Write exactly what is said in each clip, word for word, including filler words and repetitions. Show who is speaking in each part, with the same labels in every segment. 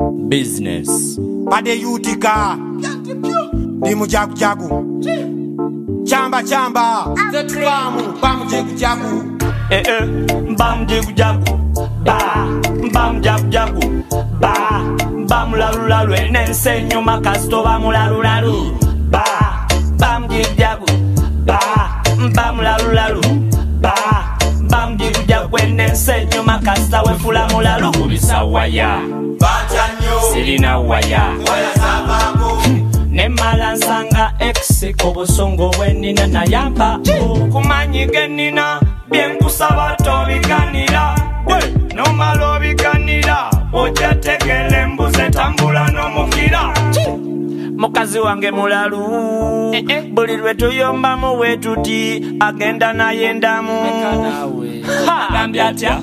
Speaker 1: Business.
Speaker 2: Pade yutika. Dimu jagu jagu. Chamba chamba. Bamu bamu jagu jagu.
Speaker 1: Eh eh. Bam jagu jagu. Ba. Bam jagu jagu. Ba. Bam lalu lalu. Enense nyuma kasto bamu lalu lalu. Ba. Bam jagu jagu. Ba. Bam lalu lalu. Ba. Bam jagu jagu. Enense nyuma kasta we fula mulalu. Kubisa waya.
Speaker 2: Bajanyo.
Speaker 1: Sirina waya.
Speaker 2: Waya sababu.
Speaker 1: Nemala nsanga exe kobosongo wenina nayamba kumanyige nina byenkusaba tobiganira no malo biganira ojategele mbuze tambula n'omukira mukazi wange mulalu buli lwe tuyomba mu wetuti agenda naye ndamu agambye atya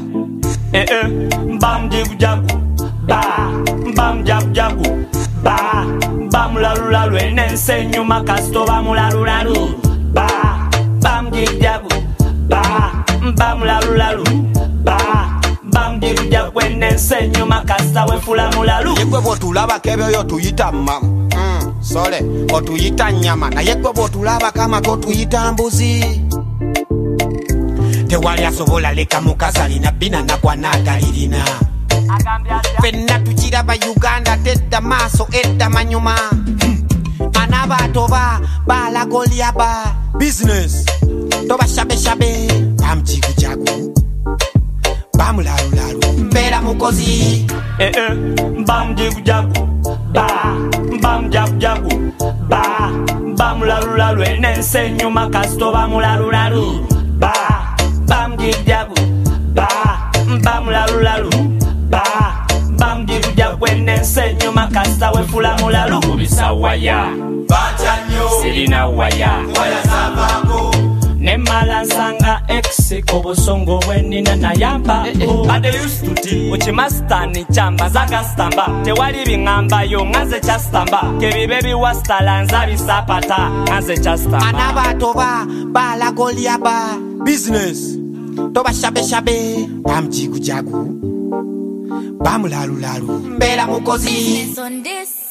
Speaker 1: bam jagu jagu ba bam jagu jagu ba bam lalu lalu enense nyuma kasto bamu lalu lalu ba bam jagu jagu ba bam lalu lalu ba bam jagu jagu enense nyuma kasta we fula mulalu
Speaker 2: yegwe botulaba kebyo yo tuyita mama mm sole otuyita nyama na yegwe botulaba kama ko tuyita mbuzi tewali asobola leka mukazali na bina na kwa nagalirina Fenna tujira ba Uganda tedda maso edda manyuma Anaba toba bala golia ba business toba shabe shabe bam jigu jagu bam lalu lalu mbera mukozi
Speaker 1: eh eh bam jigu jagu ba bam jagu jagu ba bam lalu lalu enense nyuma kasto bam lalu lalu ba bam jigu jagu ba bam lalu lalu ba bam jigu jagu enense nyuma kasta we fula mulalu kubisa waya
Speaker 2: bajanyo
Speaker 1: sirina waya
Speaker 2: waya sababu
Speaker 1: nemala nsanga exe kobosongo wenina nayamba ade used to ti uchimastani chamba zaga stamba tewali bingamba yo ngaze cha stamba kebibe biwastala nzabi sapata ngaze cha stamba
Speaker 2: anaba toba bala golia ba business toba shabe shabe bam jigu jagu bam lalu lalu mbera mukozi
Speaker 3: on this